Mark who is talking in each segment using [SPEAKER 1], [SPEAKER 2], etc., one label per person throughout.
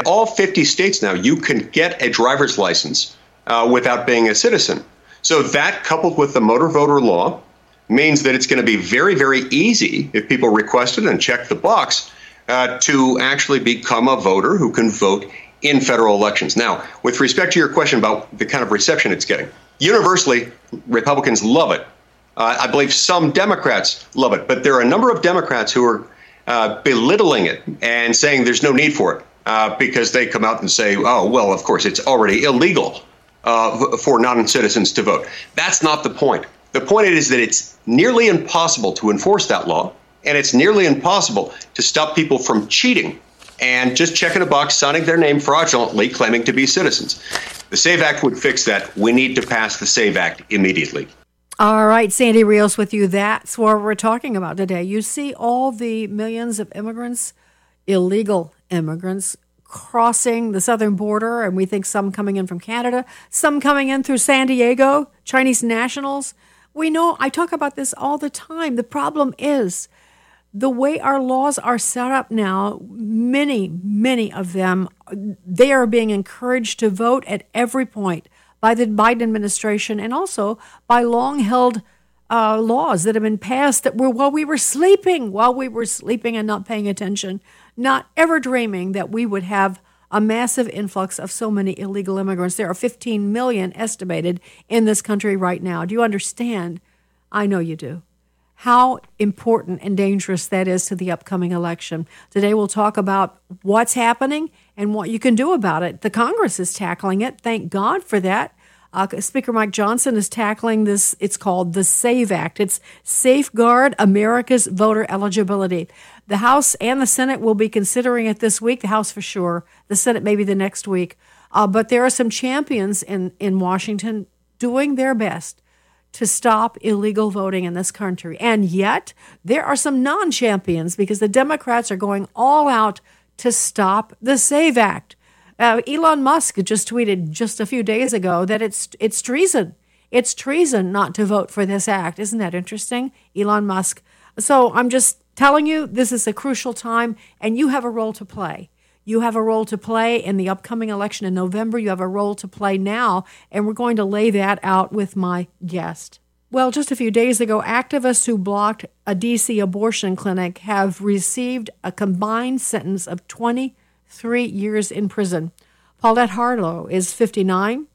[SPEAKER 1] all 50 states now, you can get a driver's license without being a citizen. So that, coupled with the motor voter law, means that it's going to be very, very easy, if people request it and check the box, to actually become a voter who can vote in federal elections. Now, with respect to your question about the kind of reception it's getting, universally, Republicans love it. I believe some Democrats love it, but there are a number of Democrats who are belittling it and saying there's no need for it because they come out and say, oh, well, of course, it's already illegal for non-citizens to vote. That's not the point. The point is that it's nearly impossible to enforce that law, and it's nearly impossible to stop people from cheating and just checking a box, signing their name fraudulently, claiming to be citizens. The SAVE Act would fix that. We need to pass the SAVE Act immediately.
[SPEAKER 2] All right, Sandy Rios with you. That's what we're talking about today. You see all the millions of immigrants, illegal immigrants, crossing the southern border, and we think some coming in from Canada, some coming in through San Diego, Chinese nationals. We know, I talk about this all the time. The problem is the way our laws are set up now, many of them, they are being encouraged to vote at every point by the Biden administration and also by long-held laws that have been passed that were while we were sleeping and not paying attention, not ever dreaming that we would have a massive influx of so many illegal immigrants. There are 15 million estimated in this country right now. Do you understand? I know you do. How important and dangerous that is to the upcoming election. Today we'll talk about what's happening and what you can do about it. The Congress is tackling it. Thank God for that. Speaker Mike Johnson is tackling this. It's called the SAVE Act. It's Safeguard America's Voter Eligibility. The House and the Senate will be considering it this week. The House for sure. The Senate maybe the next week. But there are some champions in Washington doing their best to stop illegal voting in this country. And yet, there are some non-champions because the Democrats are going all out to stop the SAVE Act. Elon Musk just tweeted just a few days ago that it's treason. It's treason not to vote for this act. Isn't that interesting? Elon Musk. So I'm just telling you, this is a crucial time, and you have a role to play. You have a role to play in the upcoming election in November. You have a role to play now, and we're going to lay that out with my guest. Well, just a few days ago, activists who blocked a D.C. abortion clinic have received a combined sentence of 23 years in prison. Paulette Harlow is 59,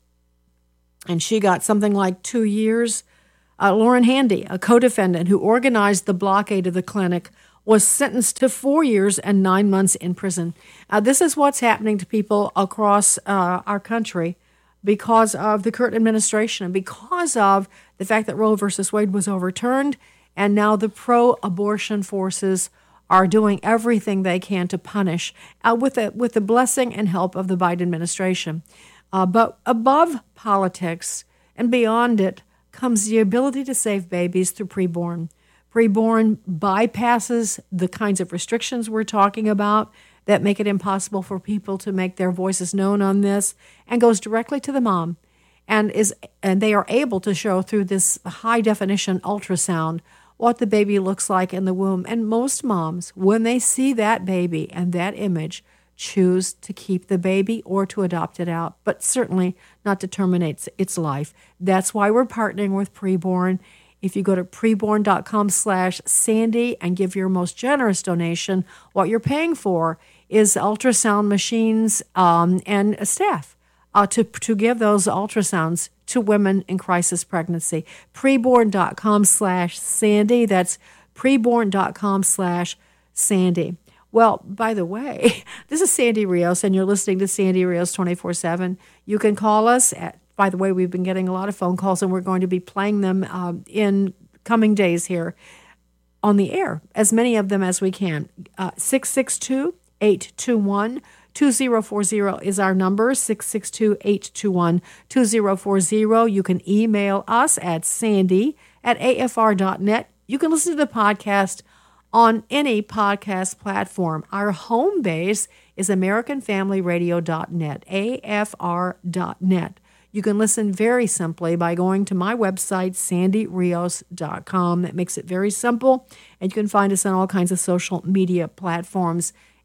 [SPEAKER 2] and she got something like 2 years. Lauren Handy, a co-defendant who organized the blockade of the clinic, was sentenced to 4 years and 9 months in prison. This is what's happening to people across our country because of the current administration and because of the fact that Roe versus Wade was overturned, and now the pro-abortion forces are doing everything they can to punish with the blessing and help of the Biden administration. But above politics and beyond it comes the ability to save babies through preborn. Preborn bypasses the kinds of restrictions we're talking about that make it impossible for people to make their voices known on this, and goes directly to the mom, and they are able to show through this high-definition ultrasound what the baby looks like in the womb. And most moms, when they see that baby and that image, choose to keep the baby or to adopt it out, but certainly not to terminate its life. That's why we're partnering with Preborn. If you go to preborn.com/Sandy and give your most generous donation, what you're paying for is ultrasound machines and staff to give those ultrasounds to women in crisis pregnancy. Preborn.com/Sandy. That's preborn.com/Sandy. Well, by the way, this is Sandy Rios, and you're listening to Sandy Rios 24/7. You can call us at, by the way, we've been getting a lot of phone calls, and we're going to be playing them in coming days here on the air, as many of them as we can. 662-821-2040 is our number, 662-821-2040. You can email us at sandy@afr.net. You can listen to the podcast on any podcast platform. Our home base is AmericanFamilyRadio.net, AFR.net. You can listen very simply by going to my website, sandyrios.com. That makes it very simple, and you can find us on all kinds of social media platforms.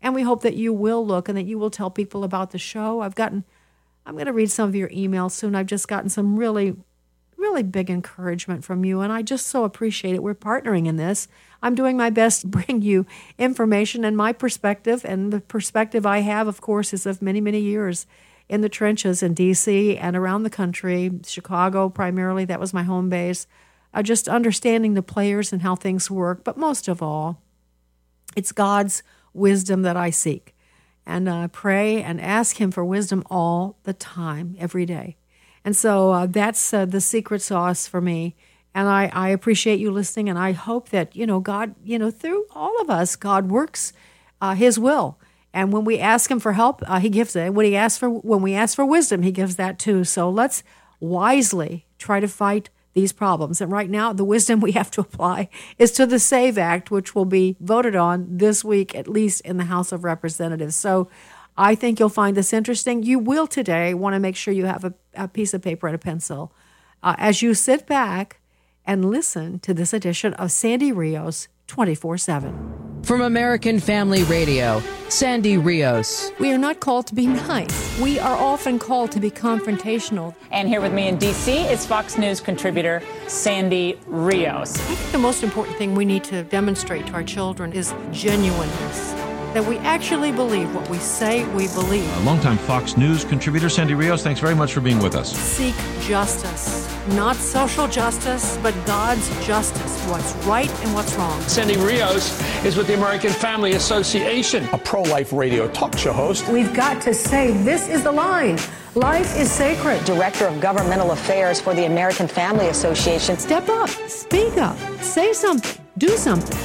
[SPEAKER 2] And we hope that you will look and that you will tell people about the show. I'm going to read some of your emails soon. I've just gotten some really, really big encouragement from you, and I just so appreciate it. We're partnering in this. I'm doing my best to bring you information and my perspective, and the perspective I have, of course, is of many, many years in the trenches in D.C. and around the country, Chicago primarily. That was my home base. Just understanding the players and how things work, but most of all, it's God's wisdom that I seek. And I pray and ask Him for wisdom all the time, every day. And so that's the secret sauce for me. And I appreciate you listening, and I hope that, God, through all of us, God works His will. And when we ask Him for help, He gives it. When we ask for wisdom, He gives that too. So let's wisely try to fight these problems. And right now, the wisdom we have to apply is to the SAVE Act, which will be voted on this week, at least in the House of Representatives. So I think you'll find this interesting. You will today want to make sure you have a piece of paper and a pencil as you sit back and listen to this edition of Sandy Rios 24/7.
[SPEAKER 3] From American Family Radio, Sandy Rios.
[SPEAKER 2] We are not called to be nice. We are often called to be confrontational.
[SPEAKER 4] And here with me in D.C. is Fox News contributor Sandy Rios.
[SPEAKER 2] I think the most important thing we need to demonstrate to our children is genuineness. That we actually believe what we say we believe.
[SPEAKER 5] Longtime Fox News contributor Sandy Rios, thanks very much for being with us.
[SPEAKER 2] Seek justice. Not social justice, but God's justice. What's right and what's wrong.
[SPEAKER 6] Sandy Rios is with the American Family Association, a pro-life radio talk show host.
[SPEAKER 2] We've got to say, this is the line. Life is sacred.
[SPEAKER 7] Director of Governmental Affairs for the American Family Association.
[SPEAKER 2] Step up. Speak up. Say something. Do something.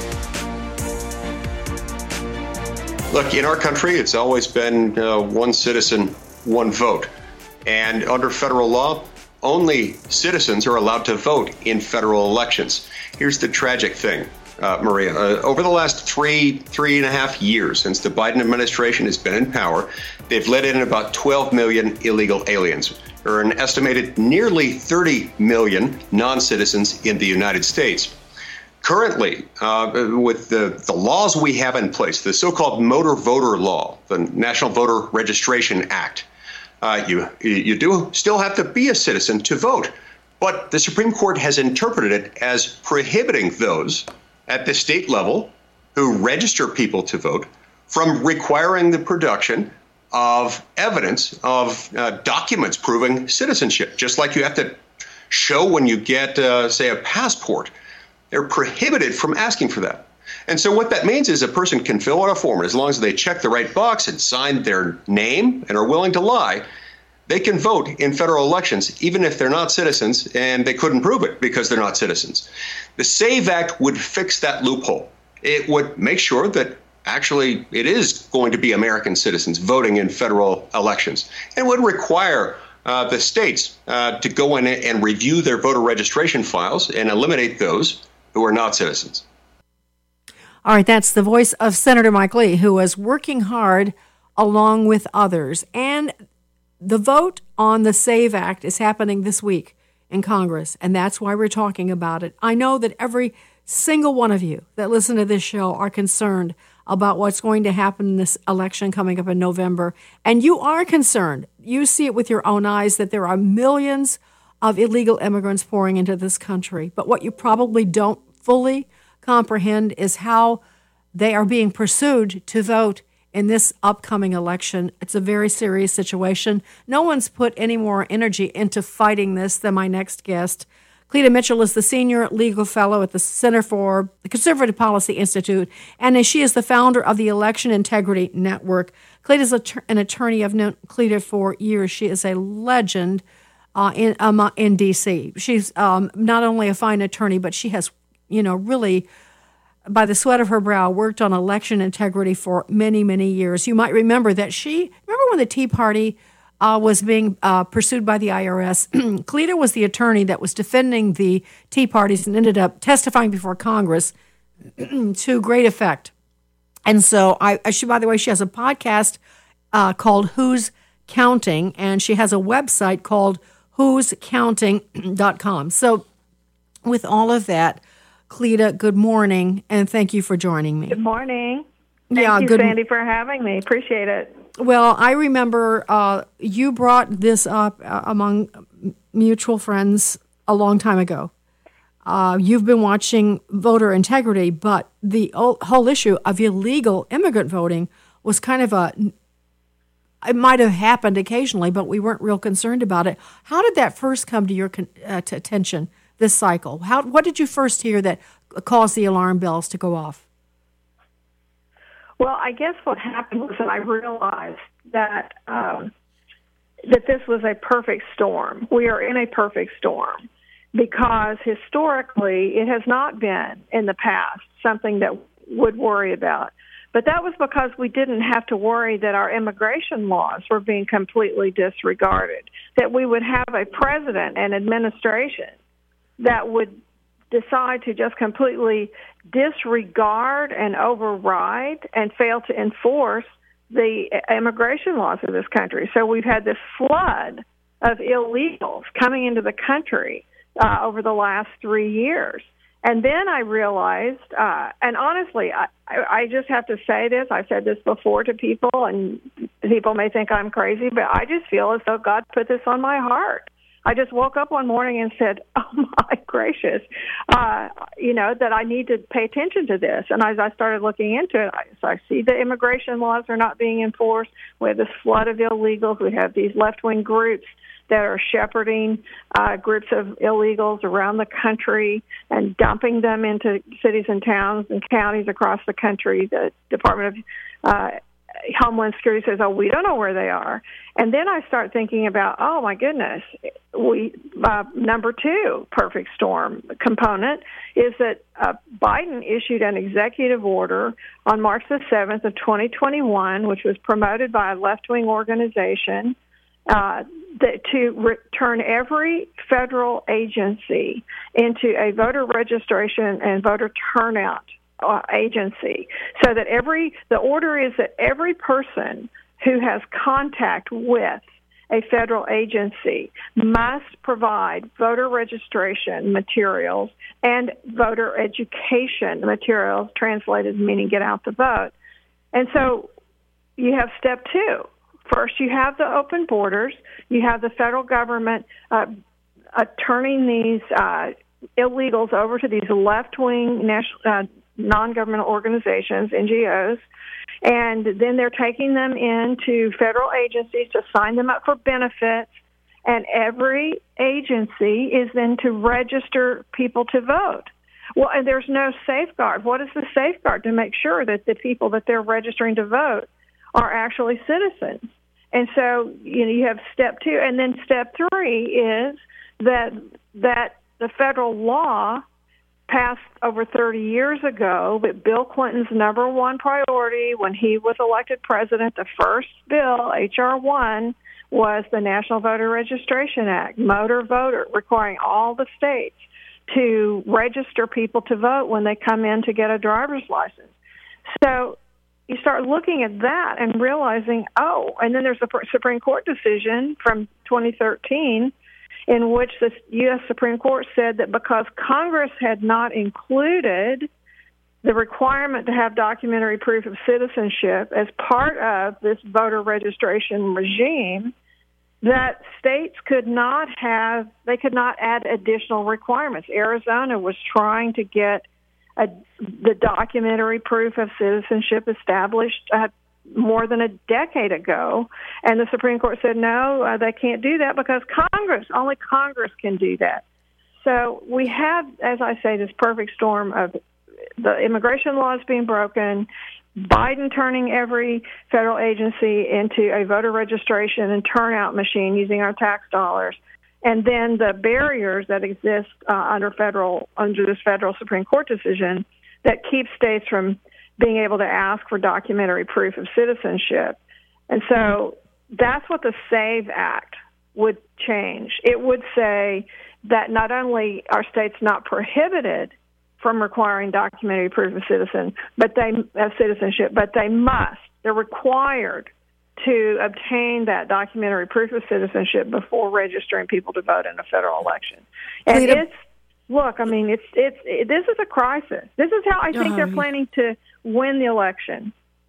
[SPEAKER 1] Look, in our country, it's always been one citizen, one vote. And under federal law, only citizens are allowed to vote in federal elections. Here's the tragic thing, Maria. Over the last three and a half years since the Biden administration has been in power, they've let in about 12 million illegal aliens. There are an estimated nearly 30 million non-citizens in the United States. Currently, with the laws we have in place, the so-called motor voter law, the National Voter Registration Act, you do still have to be a citizen to vote. But the Supreme Court has interpreted it as prohibiting those at the state level who register people to vote from requiring the production of evidence of documents proving citizenship, just like you have to show when you get, say, a passport. They're prohibited from asking for that. And so what that means is a person can fill out a form, and as long as they check the right box and sign their name and are willing to lie, they can vote in federal elections, even if they're not citizens and they couldn't prove it because they're not citizens. The SAVE Act would fix that loophole. It would make sure that actually it is going to be American citizens voting in federal elections. And would require the states to go in and review their voter registration files and eliminate those who are not citizens.
[SPEAKER 2] All right, that's the voice of Senator Mike Lee, who is working hard along with others. And the vote on the SAVE Act is happening this week in Congress, and that's why we're talking about it. I know that every single one of you that listen to this show are concerned about what's going to happen in this election coming up in November, and you are concerned. You see it with your own eyes that there are millions of illegal immigrants pouring into this country. But what you probably don't fully comprehend is how they are being pursued to vote in this upcoming election. It's a very serious situation. No one's put any more energy into fighting this than my next guest. Cleta Mitchell is the senior legal fellow at the Center for the Conservative Policy Institute, and she is the founder of the Election Integrity Network. Cleta is an attorney. I've known Cleta for years. She is a legend in D.C. She's not only a fine attorney, but she has, really, by the sweat of her brow, worked on election integrity for many, many years. You might remember that remember when the Tea Party was being pursued by the IRS. Cleta was the attorney that was defending the Tea Parties and ended up testifying before Congress to great effect. And so, by the way, she has a podcast called Who's Counting, and she has a website called who'scounting.com. So with all of that, Cleta, good morning, and thank you for joining me.
[SPEAKER 8] Good morning. Thank you, Sandy, for having me. Appreciate it.
[SPEAKER 2] Well, I remember you brought this up among mutual friends a long time ago. You've been watching voter integrity, but the whole issue of illegal immigrant voting was kind of it might have happened occasionally, but we weren't real concerned about it. How did that first come to your attention this cycle? What did you first hear that caused the alarm bells to go off?
[SPEAKER 8] Well, I guess what happened was that I realized that that this was a perfect storm. We are in a perfect storm because historically it has not been in the past something that would worry about. But that was because we didn't have to worry that our immigration laws were being completely disregarded, that we would have a president and administration that would decide to just completely disregard and override and fail to enforce the immigration laws of this country. So we've had this flood of illegals coming into the country over the last 3 years. And then I realized, and honestly, I just have to say this. I've said this before to people, and people may think I'm crazy, but I just feel as though God put this on my heart. I just woke up one morning and said, oh, my gracious, that I need to pay attention to this. And as I started looking into it, I see the immigration laws are not being enforced. We have this flood of illegals. We have these left-wing groups that are shepherding groups of illegals around the country and dumping them into cities and towns and counties across the country. The Department of Homeland Security says, oh, we don't know where they are. And then I start thinking about, oh, my goodness, number two perfect storm component is that Biden issued an executive order on March the 7th of 2021, which was promoted by a left-wing organization, to turn every federal agency into a voter registration and voter turnout agency, so that the order is that every person who has contact with a federal agency must provide voter registration materials and voter education materials, translated meaning get out the vote. And so you have step two. First, you have the open borders. You have the federal government turning these illegals over to these left-wing non-governmental organizations, NGOs, and then they're taking them into federal agencies to sign them up for benefits, and every agency is then to register people to vote. Well, and there's no safeguard. What is the safeguard to make sure that the people that they're registering to vote are actually citizens? And so, you have step two, and then step three is that the federal law passed over 30 years ago, but Bill Clinton's number one priority when he was elected president, the first bill, H.R. 1, was the National Voter Registration Act, motor voter, requiring all the states to register people to vote when they come in to get a driver's license. So you start looking at that and realizing, and then there's a Supreme Court decision from 2013 in which the U.S. Supreme Court said that because Congress had not included the requirement to have documentary proof of citizenship as part of this voter registration regime, that states could not add additional requirements. Arizona was trying to get the documentary proof of citizenship established more than a decade ago, and the Supreme Court said no, they can't do that because only Congress can do that. So we have, as I say, this perfect storm of the immigration laws being broken, Biden turning every federal agency into a voter registration and turnout machine using our tax dollars, and then the barriers that exist under this federal Supreme Court decision that keep states from being able to ask for documentary proof of citizenship. And so that's what the SAVE Act would change. It would say that not only are states not prohibited from requiring documentary proof of citizenship, but they must. They're required to obtain that documentary proof of citizenship before registering people to vote in a federal election. And this is a crisis. This is how I think they're planning to win the election.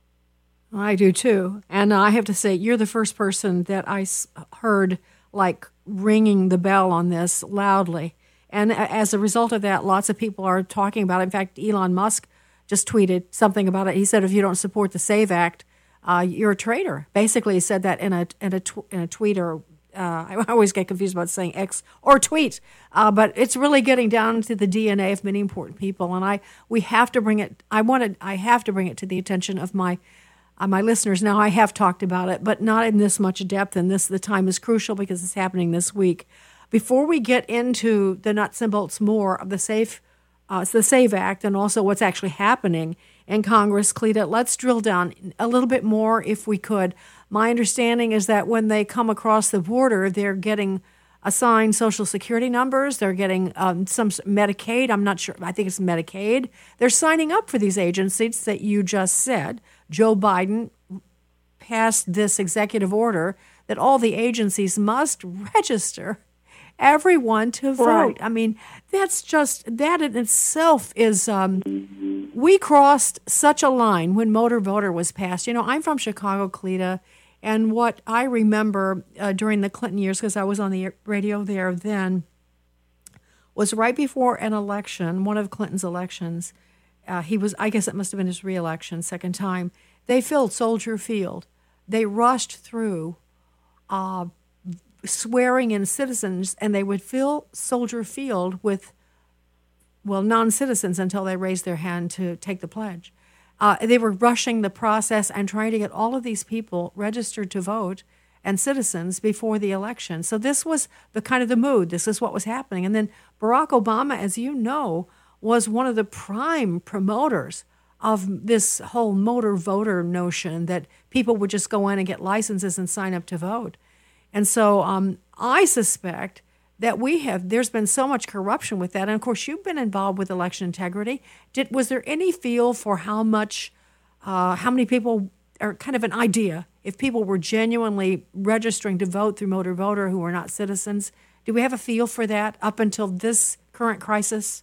[SPEAKER 2] I do too. And I have to say, you're the first person that I heard ringing the bell on this loudly. And as a result of that, lots of people are talking about it. In fact, Elon Musk just tweeted something about it. He said, if you don't support the SAVE Act, you're a traitor. Basically, he said that in a tweet, or I always get confused about saying X or tweet. But it's really getting down to the DNA of many important people. And we have to bring it. I have to bring it to the attention of my listeners. Now, I have talked about it, but not in this much depth, and the time is crucial because it's happening this week. Before we get into the nuts and bolts more of the SAVE Act and also what's actually happening in Congress, Cleta, let's drill down a little bit more if we could. My understanding is that when they come across the border, they're getting assigned Social Security numbers. They're getting some Medicaid. I'm not sure. I think it's Medicaid. They're signing up for these agencies that you just said. Joe Biden passed this executive order that all the agencies must register everyone to vote. Right. I mean, that in itself is, we crossed such a line when motor voter was passed. I'm from Chicago, Cleta, and what I remember during the Clinton years, because I was on the radio there then, was right before an election, one of Clinton's elections. I guess it must have been his re-election, second time. They filled Soldier Field. They rushed through swearing in citizens, and they would fill Soldier Field with, non-citizens until they raised their hand to take the pledge. They were rushing the process and trying to get all of these people registered to vote and citizens before the election. So this was the mood. This is what was happening. And then Barack Obama, as you know, was one of the prime promoters of this whole motor voter notion that people would just go in and get licenses and sign up to vote. And so I suspect that there's been so much corruption with that. And of course, you've been involved with election integrity. Was there any feel for how many people, or kind of an idea, if people were genuinely registering to vote through motor voter who were not citizens? Do we have a feel for that up until this current crisis?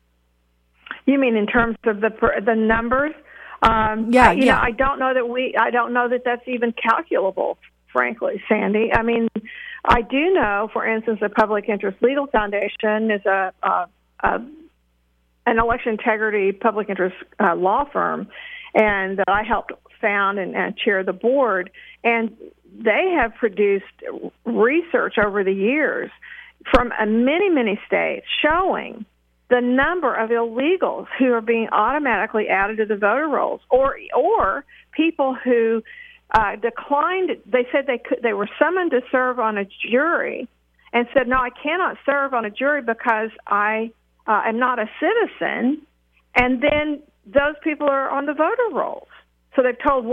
[SPEAKER 8] You mean in terms of the numbers?
[SPEAKER 2] Yeah.
[SPEAKER 8] I don't know that that's even calculable, frankly, Sandy. I mean, I do know, for instance, the Public Interest Legal Foundation is an election integrity public interest law firm, and I helped found and chair the board. And they have produced research over the years from many, many states showing the number of illegals who are being automatically added to the voter rolls, or people who declined. They said they were summoned to serve on a jury, and said, "No, I cannot serve on a jury because I am not a citizen." And then those people are on the voter rolls. So they've told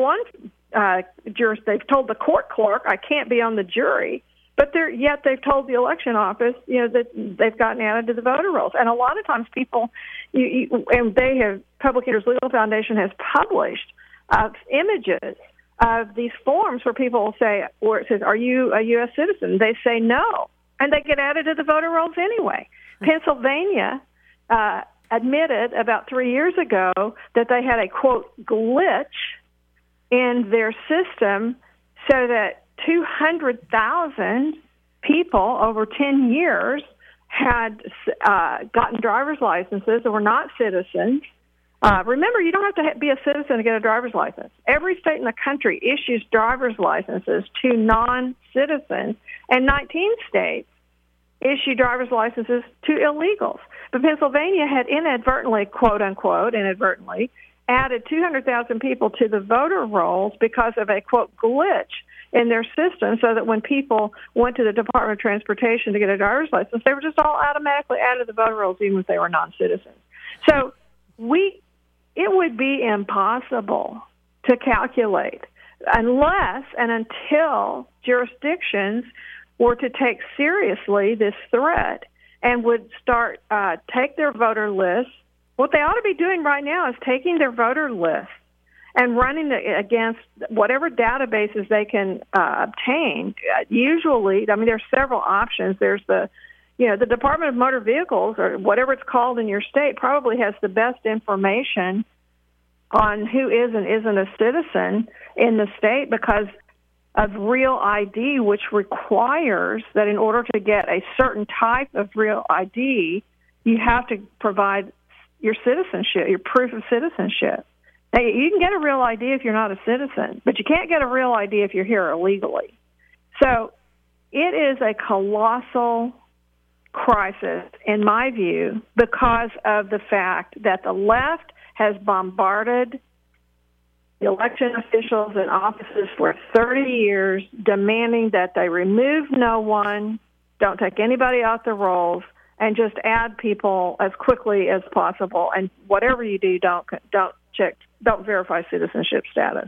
[SPEAKER 8] they've told the court clerk, "I can't be on the jury." But yet they've told the election office, that they've gotten added to the voter rolls. And a lot of times people, and Public Interest Legal Foundation has published images of these forms where people will say, where it says, "Are you a U.S. citizen?" They say no, and they get added to the voter rolls anyway. Pennsylvania admitted about 3 years ago that they had a, quote, glitch in their system so that 200,000 people over 10 years had gotten driver's licenses that were not citizens. Remember, you don't have to be a citizen to get a driver's license. Every state in the country issues driver's licenses to non-citizens, and 19 states issue driver's licenses to illegals. But Pennsylvania had inadvertently, quote-unquote, added 200,000 people to the voter rolls because of a, quote, glitch in their system, so that when people went to the Department of Transportation to get a driver's license, they were just all automatically added to the voter rolls, even if they were non-citizens. So it would be impossible to calculate unless and until jurisdictions were to take seriously this threat and would start take their voter lists. What they ought to be doing right now is taking their voter lists and running against whatever databases they can obtain. Usually, there's several options. There's the Department of Motor Vehicles, or whatever it's called in your state, probably has the best information on who is and isn't a citizen. in the state because of Real ID, which requires that in order to get a certain type of Real ID, you have to provide your citizenship, your proof of citizenship. Now, you can get a Real ID if you're not a citizen, but you can't get a Real ID if you're here illegally. So it is a colossal crisis, in my view, because of the fact that the left has bombarded the election officials in offices for 30 years, demanding that they remove no one, don't take anybody out the rolls, and just add people as quickly as possible. And whatever you do, don't verify citizenship status.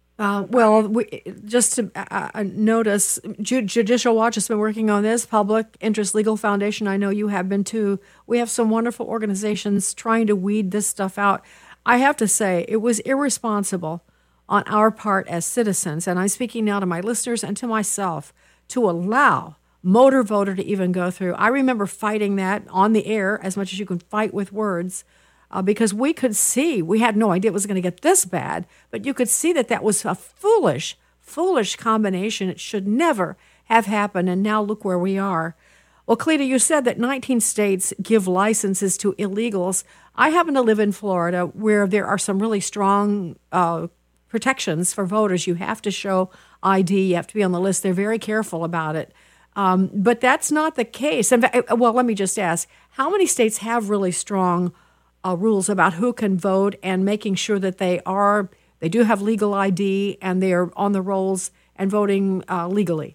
[SPEAKER 2] Just to notice, Judicial Watch has been working on this. Public Interest Legal Foundation, I know you have been too. We have some wonderful organizations trying to weed this stuff out. I have to say, it was irresponsible on our part as citizens, and I'm speaking now to my listeners and to myself, to allow motor voter to even go through. I remember fighting that on the air as much as you can fight with words. Because we could see, we had no idea it was going to get this bad, but you could see that was a foolish combination. It should never have happened, and now look where we are. Well, Cleta, you said that 19 states give licenses to illegals. I happen to live in Florida, where there are some really strong protections for voters. You have to show ID, you have to be on the list. They're very careful about it. But that's not the case. Well, let me just ask, how many states have really strong rules about who can vote and making sure that they do have legal ID and they are on the rolls and voting legally?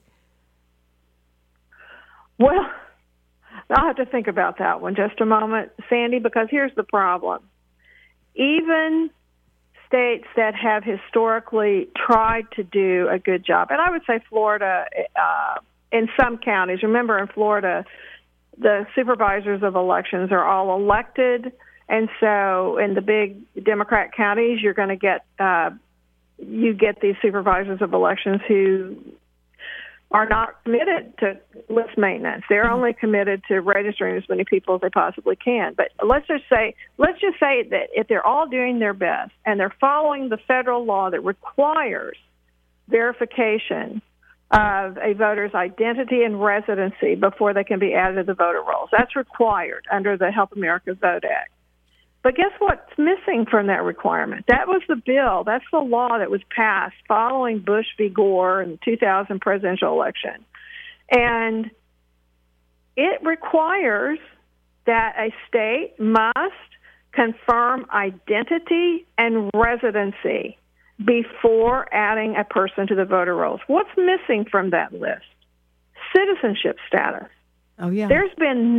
[SPEAKER 8] Well, I'll have to think about that one just a moment, Sandy, because here's the problem. Even states that have historically tried to do a good job, and I would say Florida in some counties. Remember, in Florida, the supervisors of elections are all elected. And so in the big Democrat counties, you're going to get these supervisors of elections who are not committed to list maintenance. They're only committed to registering as many people as they possibly can. But let's just say that if they're all doing their best and they're following the federal law that requires verification of a voter's identity and residency before they can be added to the voter rolls, that's required under the Help America Vote Act. But guess what's missing from that requirement? That was the bill. That's the law that was passed following Bush v. Gore in the 2000 presidential election. And it requires that a state must confirm identity and residency before adding a person to the voter rolls. What's missing from that list? Citizenship status.
[SPEAKER 2] Oh, yeah.
[SPEAKER 8] There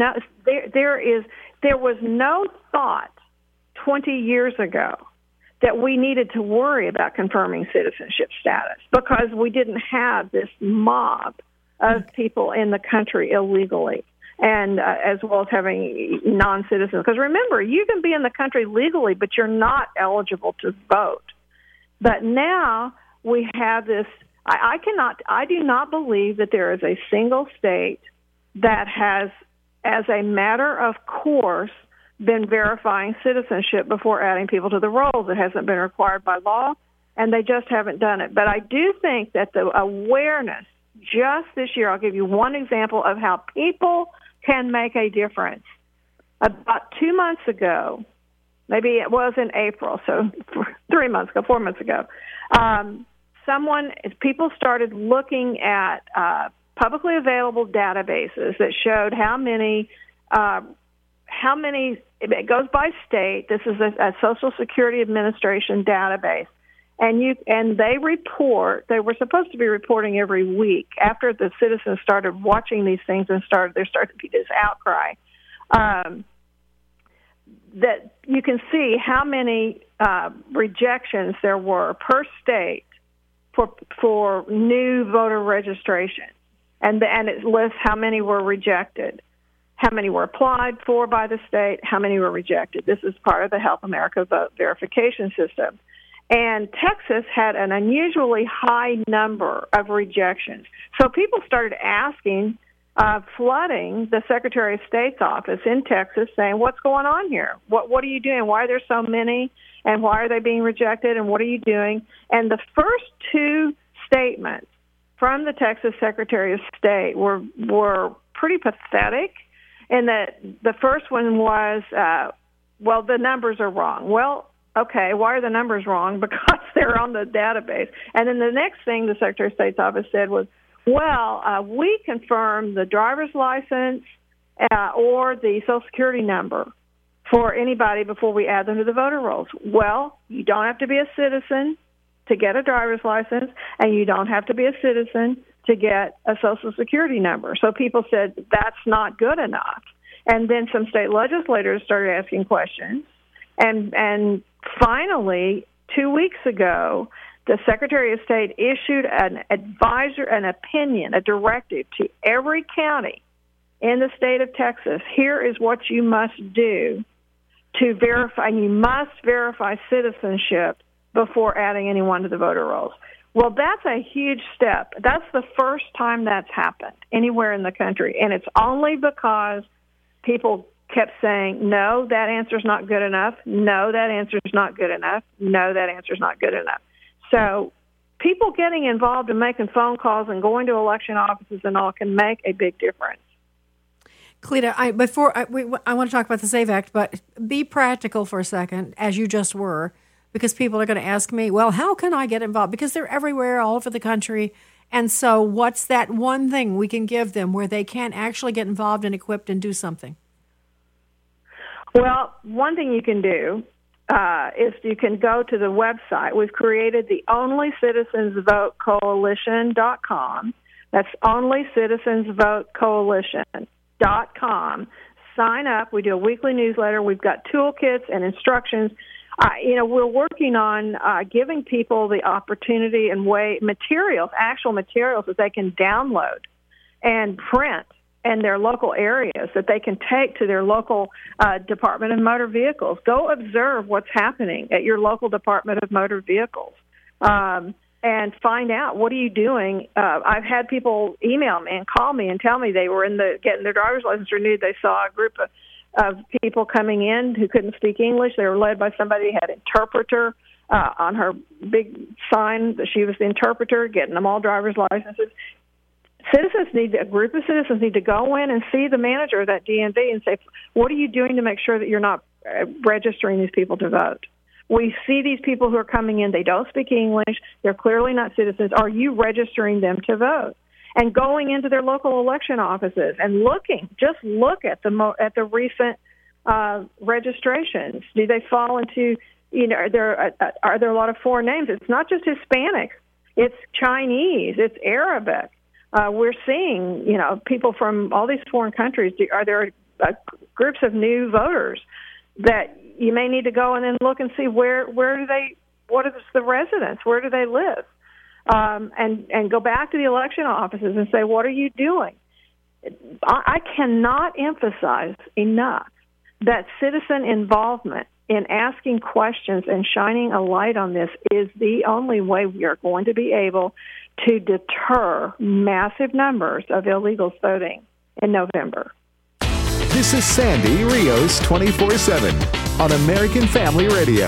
[SPEAKER 8] was no thought 20 years ago that we needed to worry about confirming citizenship status because we didn't have this mob of people in the country illegally, and as well as having non-citizens. Because remember, you can be in the country legally, but you're not eligible to vote. But now we have this. I do not believe that there is a single state that has, as a matter of course, been verifying citizenship before adding people to the rolls. It hasn't been required by law, and they just haven't done it. But I do think that the awareness just this year, I'll give you one example of how people can make a difference. About 2 months ago, maybe it was in April, so 4 months ago, people started looking at publicly available databases that showed how many, it goes by state. This is a Social Security Administration database. And they were supposed to be reporting every week after the citizens started watching these things and there started to be this outcry. That you can see how many rejections there were per state for new voter registration. And it lists how many were rejected, how many were applied for by the state, how many were rejected. This is part of the Help America Vote verification system. And Texas had an unusually high number of rejections. So people started asking, flooding the Secretary of State's office in Texas, saying, what's going on here? What are you doing? Why are there so many? and why are they being rejected, and what are you doing? And the first two statements from the Texas Secretary of State were pretty pathetic, in that the first one was, well, the numbers are wrong. Well, okay, why are the numbers wrong? Because they're on the database. And then the next thing the Secretary of State's office said was, well, we confirm the driver's license or the Social Security number for anybody before we add them to the voter rolls. Well, you don't have to be a citizen to get a driver's license, and you don't have to be a citizen to get a Social Security number. So people said that's not good enough. And then some state legislators started asking questions. And finally, 2 weeks ago, the Secretary of State issued an opinion, a directive to every county in the state of Texas. Here is what you must do to verify, and you must verify citizenship before adding anyone to the voter rolls. Well, that's a huge step. That's the first time that's happened anywhere in the country, and it's only because people kept saying, no, that answer's not good enough, no, that answer's not good enough, no, that answer's not good enough. So people getting involved and making phone calls and going to election offices and all can make a big difference.
[SPEAKER 2] Cleta, I want to talk about the SAVE Act, but be practical for a second, as you just were, because people are going to ask me, well, how can I get involved? Because they're everywhere, all over the country. And so what's that one thing we can give them where they can actually get involved and equipped and do something?
[SPEAKER 8] Well, one thing you can do is you can go to the website. We've created the OnlyCitizensVoteCoalition.com. That's OnlyCitizensVoteCoalition.com. Sign up. We do a weekly newsletter. We've got toolkits and instructions. We're working on giving people the opportunity and actual materials that they can download and print in their local areas that they can take to their local Department of Motor Vehicles. Go observe what's happening at your local Department of Motor Vehicles and find out, what are you doing? I've had people email me and call me and tell me they were getting their driver's license renewed. They saw a group of people coming in who couldn't speak English. They were led by somebody who had interpreter on her big sign that she was the interpreter, getting them all driver's licenses. A group of citizens need to go in and see the manager of that DMV and say, what are you doing to make sure that you're not registering these people to vote? We see these people who are coming in, they don't speak English, they're clearly not citizens. Are you registering them to vote? And going into their local election offices and look at the recent registrations. Do they fall into, are there a lot of foreign names? It's not just Hispanic. It's Chinese. It's Arabic. We're seeing, people from all these foreign countries. Are there groups of new voters that you may need to go and then look and see what is the residence? Where do they live? And go back to the election offices and say, what are you doing? I cannot emphasize enough that citizen involvement in asking questions and shining a light on this is the only way we are going to be able to deter massive numbers of illegals voting in November.
[SPEAKER 9] This is Sandy Rios 24/7 on American Family Radio.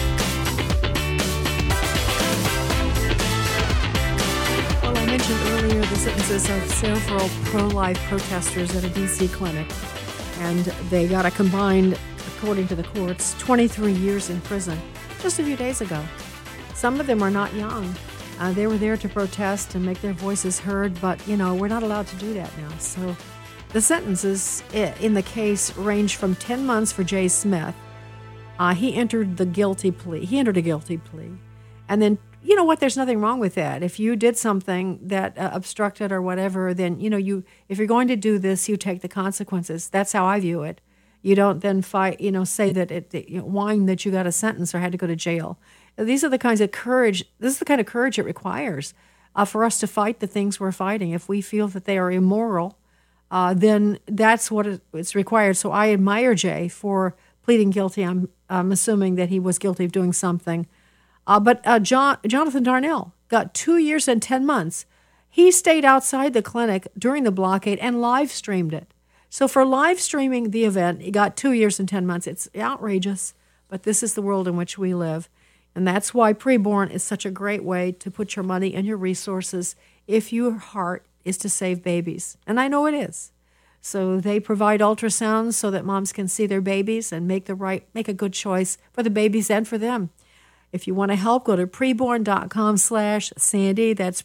[SPEAKER 2] Well, I mentioned earlier the sentences of several pro-life protesters at a D.C. clinic, and they got a combined, according to the courts, 23 years in prison just a few days ago. Some of them are not young. They were there to protest and make their voices heard, but, we're not allowed to do that now. So the sentences in the case range from 10 months for Jay Smith. He entered a guilty plea. And then, you know what, there's nothing wrong with that. If you did something that obstructed or whatever, then, if you're going to do this, you take the consequences. That's how I view it. You don't then fight, say that whine that you got a sentence or had to go to jail. These are the kinds of courage. This is the kind of courage it requires for us to fight the things we're fighting. If we feel that they are immoral, then that's what it's required. So I admire Jay for pleading guilty. I'm assuming that he was guilty of doing something. But Jonathan Darnell got 2 years and 10 months. He stayed outside the clinic during the blockade and live streamed it. So for live streaming the event, he got 2 years and 10 months. It's outrageous. but this is the world in which we live. And that's why Preborn is such a great way to put your money and your resources if your heart is to save babies. And I know it is. So they provide ultrasounds so that moms can see their babies and make a good choice for the babies and for them. If you want to help, go to preborn.com/Sandy. That's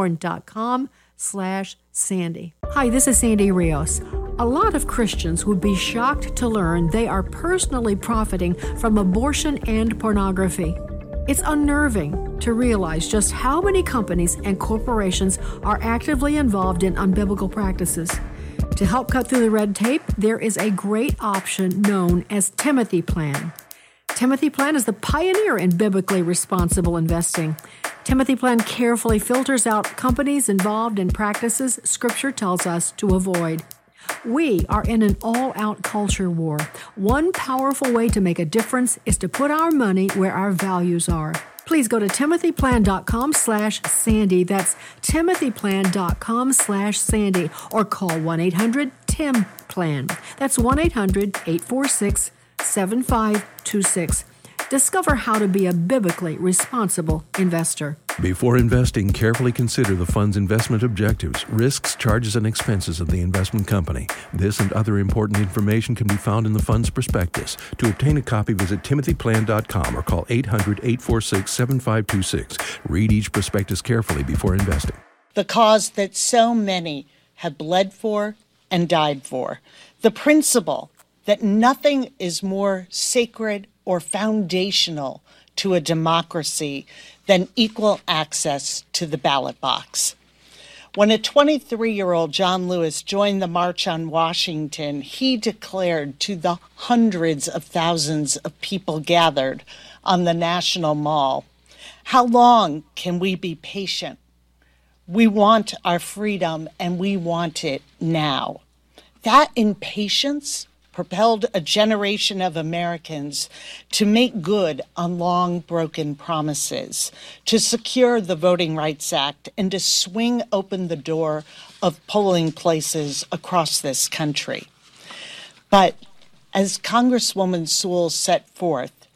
[SPEAKER 2] preborn.com/Sandy. Hi, this is Sandy Rios. A lot of Christians would be shocked to learn they are personally profiting from abortion and pornography. It's unnerving to realize just how many companies and corporations are actively involved in unbiblical practices. To help cut through the red tape, there is a great option known as Timothy Plan. Timothy Plan is the pioneer in biblically responsible investing. Timothy Plan carefully filters out companies involved in practices Scripture tells us to avoid. We are in an all-out culture war. One powerful way to make a difference is to put our money where our values are. Please go to timothyplan.com/Sandy. That's timothyplan.com/Sandy, or call 1-800-TIM-PLAN. That's 1-800-846-7526. Discover how to be a biblically responsible investor.
[SPEAKER 10] Before investing, carefully consider the fund's investment objectives, risks, charges, and expenses of the investment company. This and other important information can be found in the fund's prospectus. To obtain a copy, visit timothyplan.com or call 800-846-7526. Read each prospectus carefully before investing.
[SPEAKER 11] The cause that so many have bled for and died for. The principle that nothing is more sacred or foundational to a democracy than equal access to the ballot box. When a 23-year-old John Lewis joined the March on Washington, he declared to the hundreds of thousands of people gathered on the National Mall, "How long can we be patient? We want our freedom, and we want it now." That impatience propelled a generation of Americans to make good on long broken promises, to secure the Voting Rights Act, and to swing open the door of polling places across this country. But as Congresswoman Sewell set forth,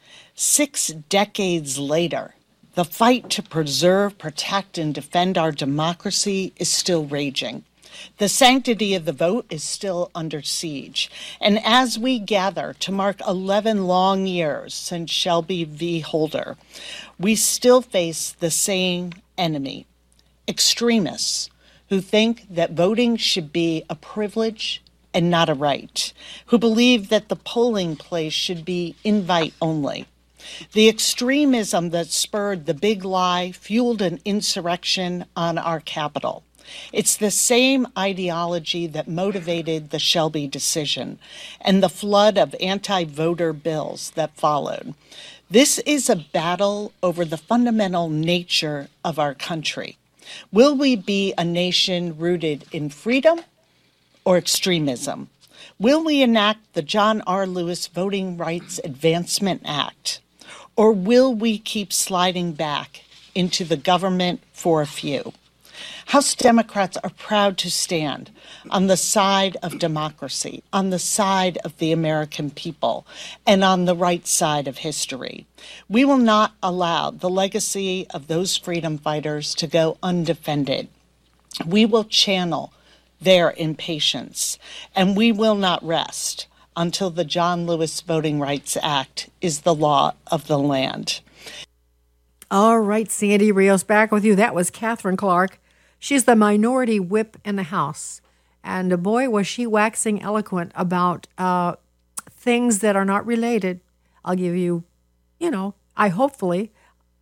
[SPEAKER 11] 6 decades later, the fight to preserve, protect, and defend our democracy is still raging. The sanctity of the vote is still under siege. And as we gather to mark 11 long years since Shelby v. Holder, we still face the same enemy, extremists who think that voting should be a privilege and not a right, who believe that the polling place should be invite only. The extremism that spurred the big lie fueled an insurrection on our Capitol. It's the same ideology that motivated the Shelby decision and the flood of anti-voter bills that followed. This is a battle over the fundamental nature of our country. Will we be a nation rooted in freedom or extremism? Will we enact the John R. Lewis Voting Rights Advancement Act? Or will we keep sliding back into the government for a few? House Democrats are proud to stand on the side of democracy, on the side of the American people, and on the right side of history. We will not allow the legacy of those freedom fighters to go undefended. We will channel their impatience, and we will not rest until the John Lewis Voting Rights Act is the law of the land.
[SPEAKER 2] All right, Sandy Rios back with you. That was Catherine Clark. She's the minority whip in the House. And boy, was she waxing eloquent about things that are not related. I'll give you, I hopefully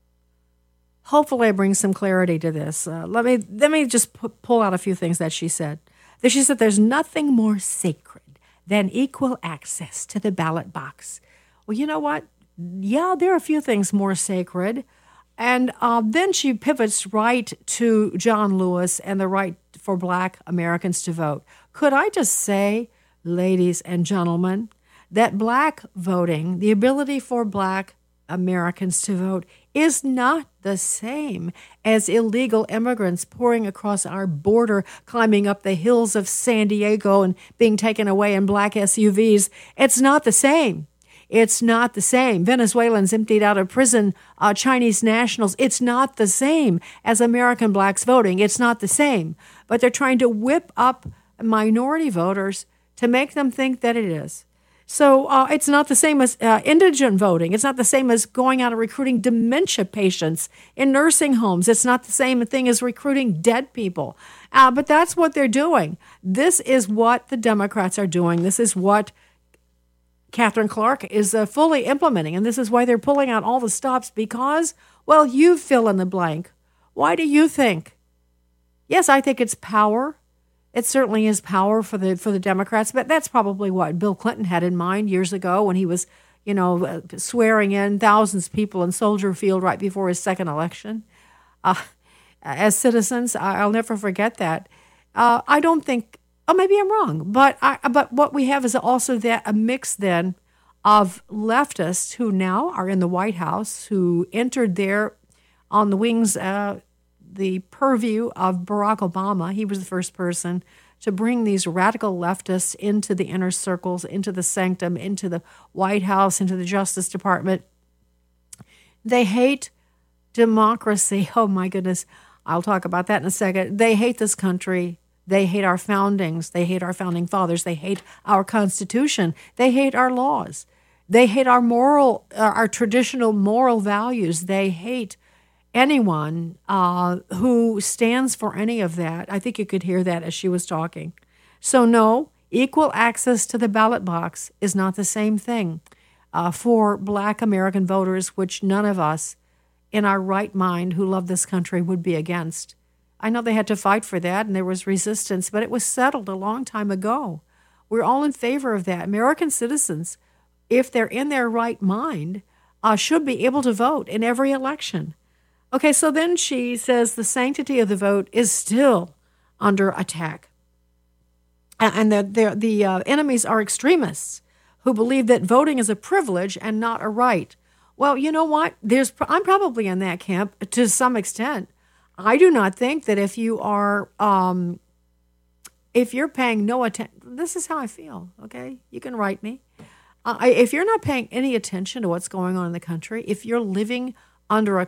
[SPEAKER 2] I bring some clarity to this. Let me just pull out a few things that she said. She said there's nothing more sacred than equal access to the ballot box. Well, you know what? Yeah, there are a few things more sacred. And then she pivots right to John Lewis and the right for Black Americans to vote. Could I just say, ladies and gentlemen, that Black voting, the ability for Black Americans to vote, is not the same as illegal immigrants pouring across our border, climbing up the hills of San Diego and being taken away in black SUVs. It's not the same. It's not the same. Venezuelans emptied out of prison Chinese nationals. It's not the same as American blacks voting. It's not the same. But they're trying to whip up minority voters to make them think that it is. So it's not the same as indigent voting. It's not the same as going out and recruiting dementia patients in nursing homes. It's not the same thing as recruiting dead people. But that's what they're doing. This is what the Democrats are doing. This is what Catherine Clark is fully implementing. And this is why they're pulling out all the stops because, well, you fill in the blank. Why do you think? Yes, I think it's power. It certainly is power for the Democrats, but that's probably what Bill Clinton had in mind years ago when he was, swearing in thousands of people in Soldier Field right before his second election. As citizens, I'll never forget that. I don't think. Oh, maybe I'm wrong, but what we have is also a mix then of leftists who now are in the White House, who entered there on the wings. The purview of Barack Obama. He was the first person to bring these radical leftists into the inner circles, into the sanctum, into the White House, into the Justice Department. They hate democracy. Oh, my goodness. I'll talk about that in a second. They hate this country. They hate our foundings. They hate our founding fathers. They hate our Constitution. They hate our laws. They hate our traditional moral values. They hate anyone who stands for any of that. I think you could hear that as she was talking. So no, equal access to the ballot box is not the same thing for Black American voters, which none of us in our right mind who love this country would be against. I know they had to fight for that and there was resistance, but it was settled a long time ago. We're all in favor of that. American citizens, if they're in their right mind, should be able to vote in every election. Okay, so then she says the sanctity of the vote is still under attack. And the enemies are extremists who believe that voting is a privilege and not a right. Well, you know what? I'm probably in that camp to some extent. I do not think that if you are, if you're paying no attention, this is how I feel, okay? You can write me. If you're not paying any attention to what's going on in the country, if you're living under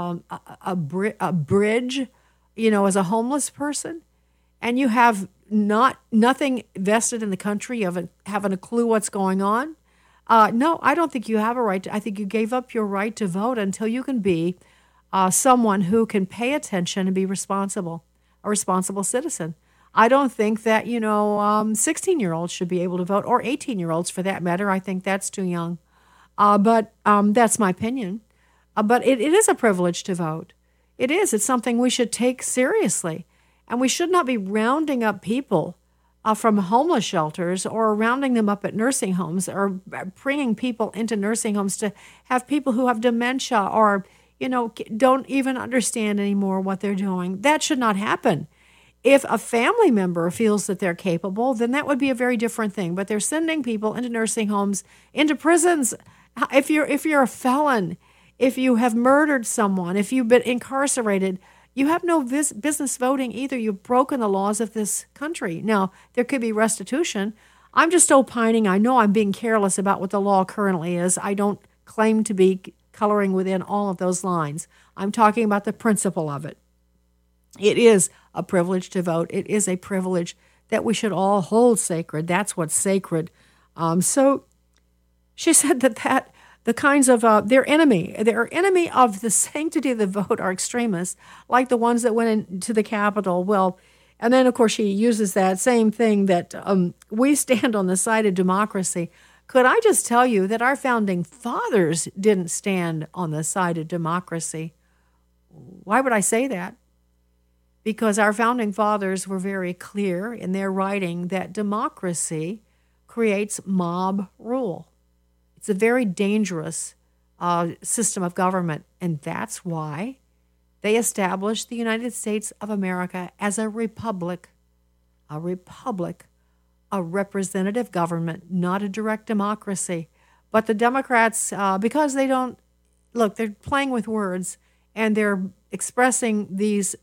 [SPEAKER 2] a bridge, as a homeless person, and you have nothing vested in the country, you haven't a clue what's going on. No, I don't think you have a right I think you gave up your right to vote until you can be someone who can pay attention and be responsible, a responsible citizen. I don't think that, 16-year-olds should be able to vote, or 18-year-olds for that matter. I think that's too young. But that's my opinion. But it is a privilege to vote. It is. It's something we should take seriously. And we should not be rounding up people from homeless shelters or rounding them up at nursing homes or bringing people into nursing homes to have people who have dementia or, don't even understand anymore what they're doing. That should not happen. If a family member feels that they're capable, then that would be a very different thing. But they're sending people into nursing homes, into prisons. If you're a felon, if you have murdered someone, if you've been incarcerated, you have no business voting either. You've broken the laws of this country. Now, there could be restitution. I'm just opining. I know I'm being careless about what the law currently is. I don't claim to be coloring within all of those lines. I'm talking about the principle of it. It is a privilege to vote. It is a privilege that we should all hold sacred. That's what's sacred. So she said that the kinds of their enemy of the sanctity of the vote are extremists, like the ones that went into the Capitol. Well, and then, of course, she uses that same thing that we stand on the side of democracy. Could I just tell you that our founding fathers didn't stand on the side of democracy? Why would I say that? Because our founding fathers were very clear in their writing that democracy creates mob rule. It's a very dangerous system of government, and that's why they established the United States of America as a republic, a representative government, not a direct democracy. But the Democrats, because they don't, look, they're playing with words, and they're expressing this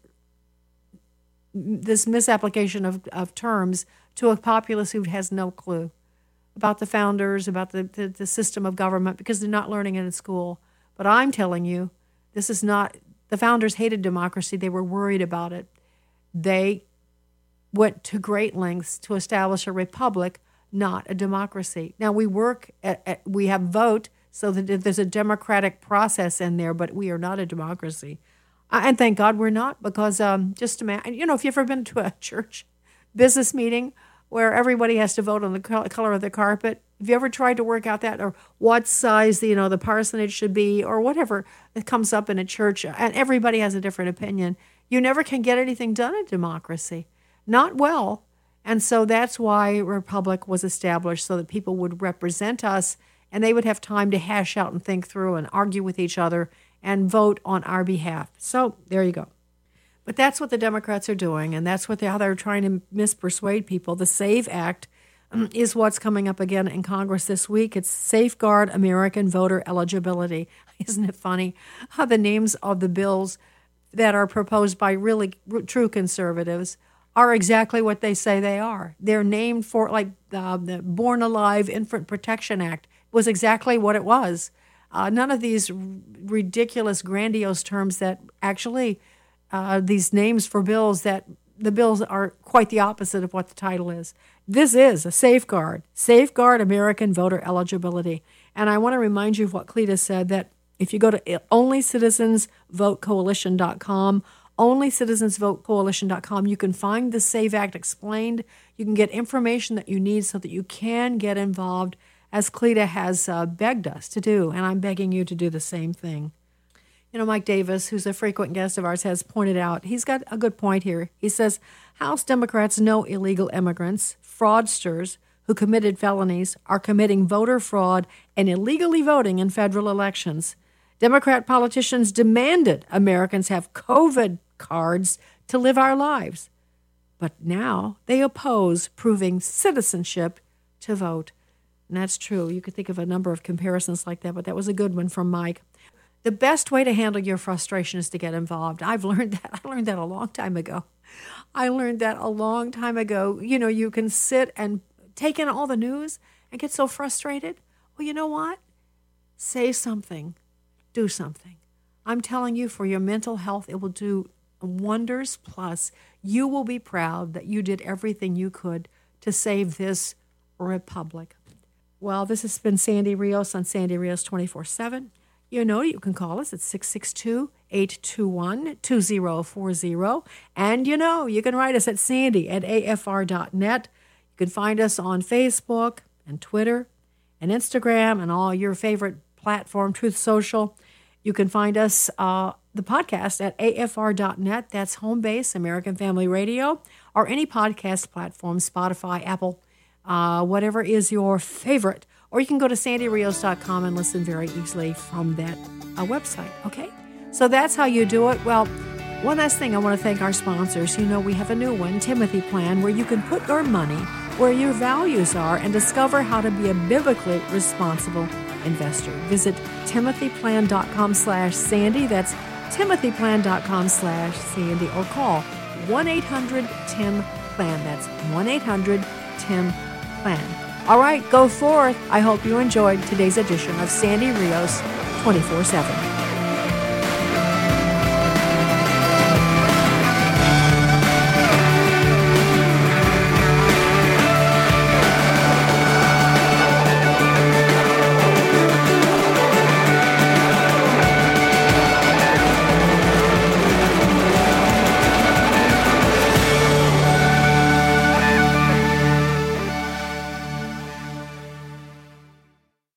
[SPEAKER 2] misapplication of terms to a populace who has no clue. about the founders, about the system of government, because they're not learning it in school. But I'm telling you, this is not, the founders hated democracy. They were worried about it. They went to great lengths to establish a republic, not a democracy. Now, we have vote, so that there's a democratic process in there, but we are not a democracy. And thank God we're not, because just imagine, if you've ever been to a church business meeting where everybody has to vote on the color of the carpet, have you ever tried to work out that, or what size the parsonage should be, or whatever that comes up in a church, and everybody has a different opinion, you never can get anything done in democracy. Not well. And so that's why a republic was established, so that people would represent us and they would have time to hash out and think through and argue with each other and vote on our behalf. So there you go. But that's what the Democrats are doing, and that's how they're trying to mispersuade people. The SAVE Act is what's coming up again in Congress this week. It's Safeguard American Voter Eligibility. Isn't it funny how the names of the bills that are proposed by really true conservatives are exactly what they say they are? They're named for, like the Born Alive Infant Protection Act was exactly what it was. None of these ridiculous, grandiose terms that actually these names for bills, that the bills are quite the opposite of what the title is. This is a safeguard American voter eligibility. And I want to remind you of what Cleta said, that if you go to onlycitizensvotecoalition.com, onlycitizensvotecoalition.com, you can find the SAVE Act explained. You can get information that you need so that you can get involved, as Cleta has begged us to do, and I'm begging you to do the same thing. Mike Davis, who's a frequent guest of ours, has pointed out, he's got a good point here. He says, House Democrats know illegal immigrants, fraudsters who committed felonies, are committing voter fraud and illegally voting in federal elections. Democrat politicians demanded Americans have COVID cards to live our lives. But now they oppose proving citizenship to vote. And that's true. You could think of a number of comparisons like that, but that was a good one from Mike. The best way to handle your frustration is to get involved. I've learned that. I learned that a long time ago. You can sit and take in all the news and get so frustrated. Well, you know what? Say something. Do something. I'm telling you, for your mental health, it will do wonders. Plus, you will be proud that you did everything you could to save this republic. Well, this has been Sandy Rios on Sandy Rios 24/7. You can call us at 662-821-2040. And you can write us at sandy@afr.net. You can find us on Facebook and Twitter and Instagram and all your favorite platform, Truth Social. You can find us, the podcast, at afr.net. That's home base, American Family Radio, or any podcast platform, Spotify, Apple, whatever is your favorite. Or you can go to sandyrios.com and listen very easily from that website, okay? So that's how you do it. Well, one last thing, I want to thank our sponsors. We have a new one, Timothy Plan, where you can put your money where your values are and discover how to be a biblically responsible investor. Visit timothyplan.com/Sandy. That's timothyplan.com/Sandy, or call 1-800-TIM-PLAN. That's 1-800-TIM-PLAN. All right, go forth. I hope you enjoyed today's edition of Sandy Rios 24/7.